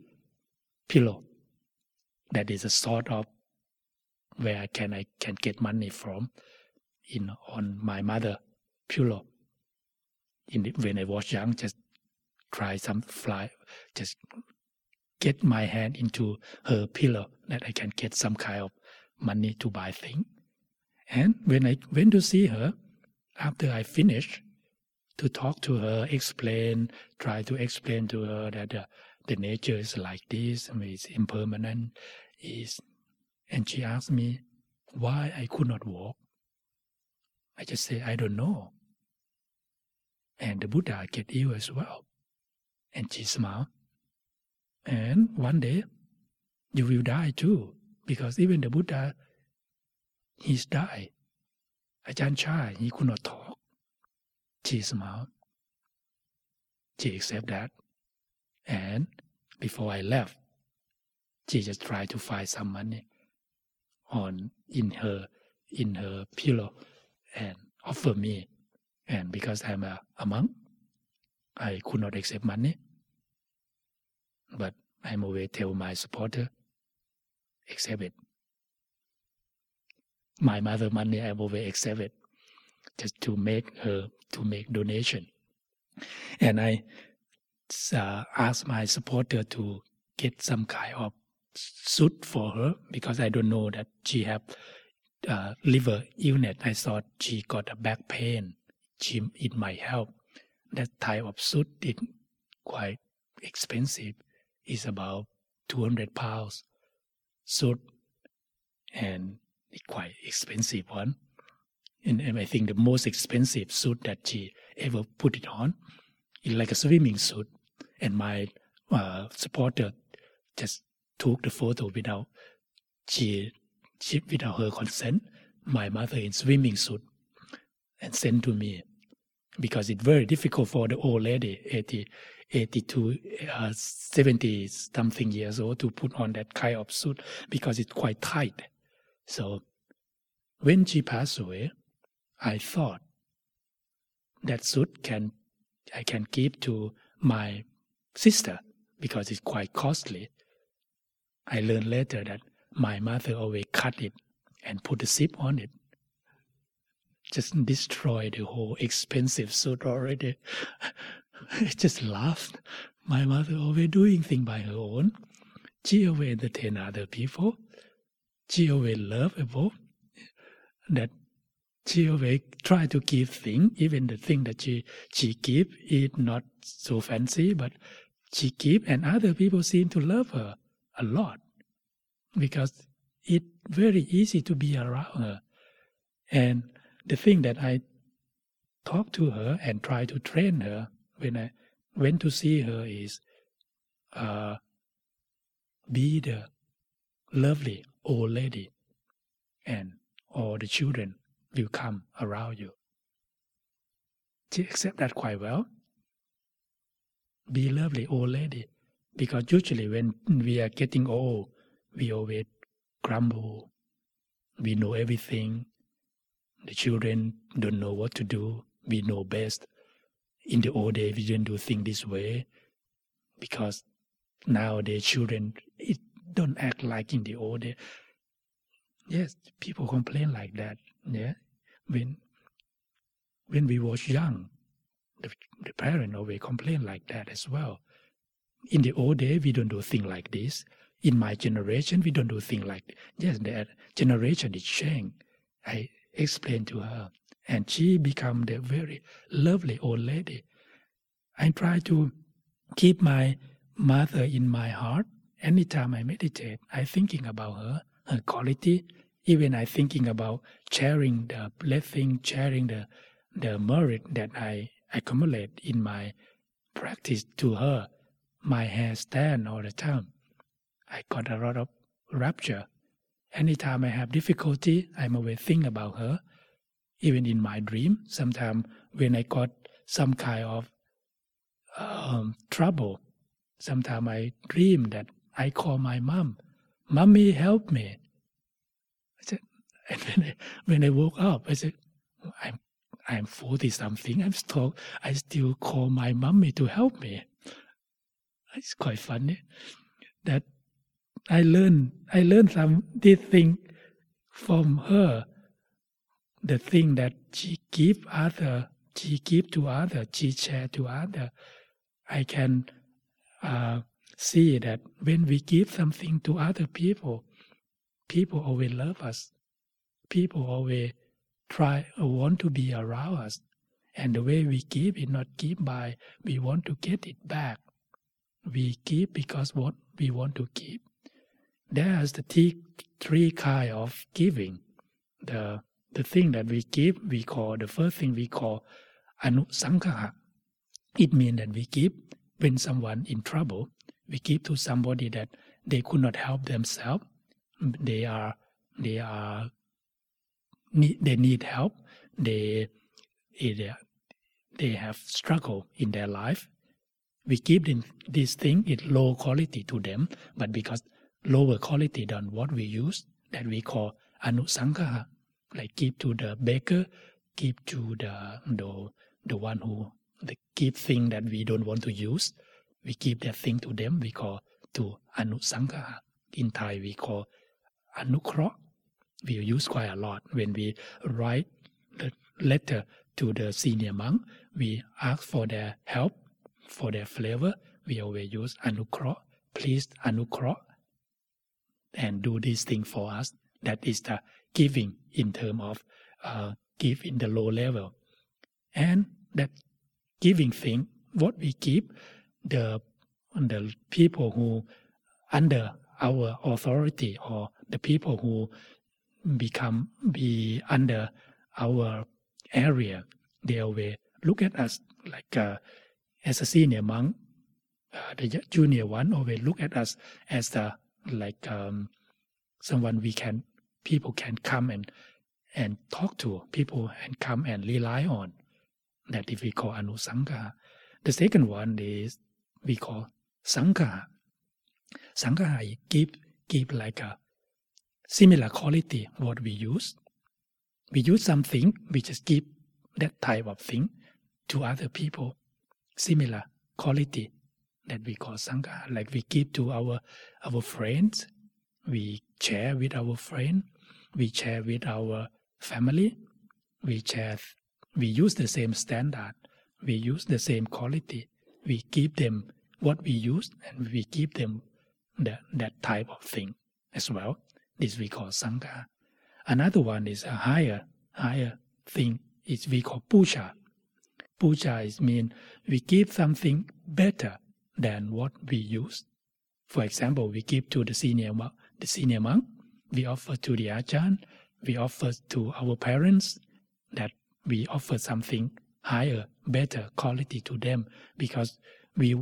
That is a sort of where I can get money from on my mother pillow. When I was young, just try just get my hand into her pillow that I can get some kind of money to buy things. And when I went to see her, after I finished to talk to her, try to explain to her that the nature is like this, it's impermanent, and she asked me why I could not walk. I just say, I don't know. And the Buddha get ill as well. And she smiled. And one day, you will die too. Because even the Buddha, he's died. Ajahn Chah, he could not talk. She smiled. She accepted that. And before I left, she just tried to find some money in her pillow and offer me. And because I'm a monk, I could not accept money. But I'm always tell my supporter, accept it. My mother money, I always accept it, just to make donation. And I asked my supporter to get some kind of suit for her, because I don't know that she have liver illness. I thought she got a back pain. It might help. That type of suit is quite expensive. It's about 200 pounds suit, and it's quite expensive one. And I think the most expensive suit that she ever put it on is like a swimming suit. And my supporter just took the photo without her consent. My mother in swimming suit, and sent to me, because it's very difficult for the old lady, 82, 70 something years old, to put on that kind of suit, because it's quite tight. So when she passed away, I thought that suit I can give to my sister, because it's quite costly. I learned later that my mother always cut it and put a zip on it. Just destroy the whole expensive suit already. I just laughed. My mother always doing things by her own. She always entertain other people. She always love people. That she always try to give things, even the thing that she give is not so fancy, but she give, and other people seem to love her a lot, because it's very easy to be around her. And the thing that I talk to her and try to train her when I went to see her is be the lovely old lady, and all the children will come around you. She accept that quite well. Be lovely old lady, because usually when we are getting old, we always grumble. We know everything. The children don't know what to do. We know best. In the old days, we didn't do things this way, because nowadays children don't act like in the old days. Yes, people complain like that. Yeah, when we was young, the parents always complain like that as well. In the old days, we don't do things like this. In my generation, we don't do things like this. Yes, the generation is changed. I explained to her, and she became the very lovely old lady. I try to keep my mother in my heart. Anytime I meditate, I thinking about her quality. Even I thinking about sharing the blessing, sharing the merit that I accumulate in my practice to her. My hair stand all the time. I got a lot of rapture. Anytime I have difficulty, I'm always think about her. Even in my dream, sometimes when I got some kind of trouble, sometimes I dream that I call my mom, "Mommy, help me." I said, and when I woke up, I said, I'm 40-something. I still call my mommy to help me. It's quite funny that I learned this thing from her. The thing that she give to other, she share to other. I can see that when we give something to other people, people always love us. People always want to be around us. And the way we give is not give by we want to get it back. We give because what we want to give. There's the three kind of giving. The thing that we give, the first thing we call anusankhaha. It means that we give when someone in trouble. We give to somebody that they could not help themselves. They need help. They have struggle in their life. We give them this thing in low quality to them, but because lower quality than what we use, that we call anusankaha. Like give to the baker, give to the one who give thing that we don't want to use. We give that thing to them. We call to anusankaha. In Thai we call anukra. We use quite a lot when we write the letter to the senior monk. We ask for their help, for their flavor. We always use anukra. Please anukra and do this thing for us. That is the giving in terms of give in the low level. And that giving thing, what we give, the people who under our authority or the people who be under our area, they always look at us like as a senior monk. The junior one always look at us as someone people can come and talk to, people and come and rely on. That is we call anusankaha. The second one is we call sankaha. Sankaha give like a similar quality what we use. We use something, we just give that type of thing to other people. Similar quality that we call sankaha. Like we give to our friends, we share with our friend, we share with our family, we use the same standard, we use the same quality, we give them what we use and we give them that type of thing as well. This we call sankaha. Another one is a higher thing, is we call puja. Puja is mean we give something better than what we use. For example, we give to the senior monk, we offer to the ajahn, we offer to our parents, that we offer something higher, better quality to them, because we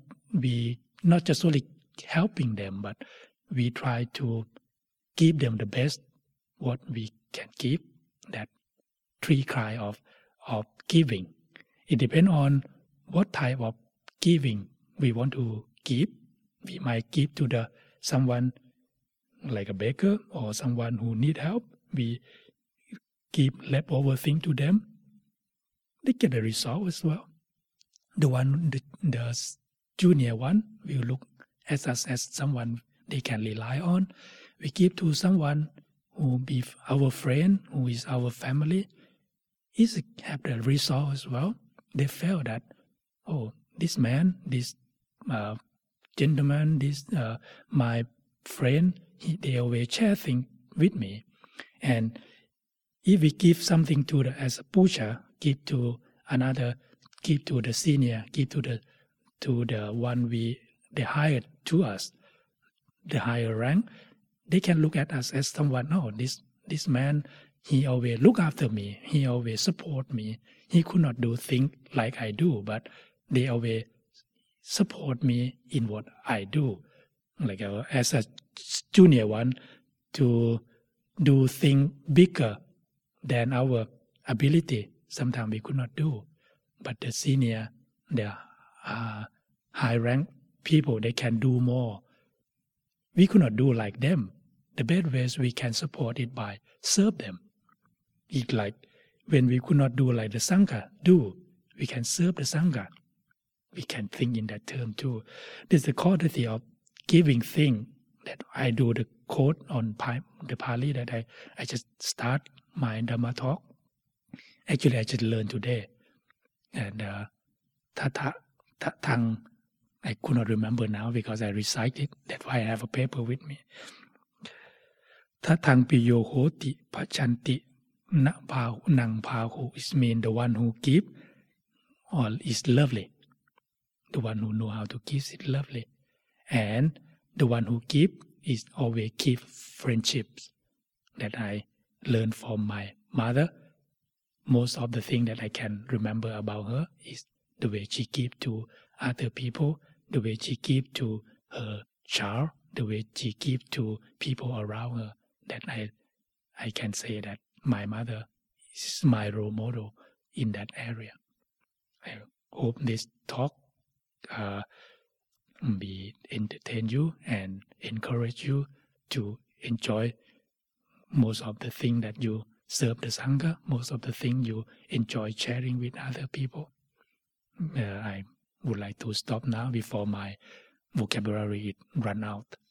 not just only helping them, but we try to give them the best what we can give. That three kind of giving. It depends on what type of giving we want to give. We might give to someone like a baker or someone who need help. We give leftover thing to them. They get the result as well. The junior one will look at us as someone they can rely on. We give to someone who be our friend, who is our family. It have the result as well. They feel that, this man, this gentleman, this my friend, they always share things with me. And if we give something as a puja, give to another, give to the senior, give to the one they hired to us, the higher rank, they can look at us as someone. This man, he always look after me. He always support me. He could not do things like I do, but they always support me in what I do. Like as a junior one, to do things bigger than our ability. Sometimes we could not do. But the senior, the high rank people, they can do more. We could not do like them. The best ways we can support it by serve them. It's like when we could not do like the Sangha do, we can serve the Sangha. We can think in that term too. This is the quality of giving thing that I do the quote on the Pali that I just start my Dhamma talk. Actually, I just learned today. And Tang, I could not remember now because I recited it. That's why I have a paper with me. Tatang piyo hoti pachanti na pahu nang pahu is mean the one who give or is lovely. The one who know how to give is lovely. And the one who give is always keep friendships. That I learned from my mother. Most of the thing that I can remember about her is the way she give to other people, the way she give to her child, the way she gives to people around her, that I can say that my mother is my role model in that area. I hope this talk be entertain you and encourage you to enjoy most of the thing that you serve the Sangha, most of the thing you enjoy sharing with other people. I would like to stop now before my vocabulary run out.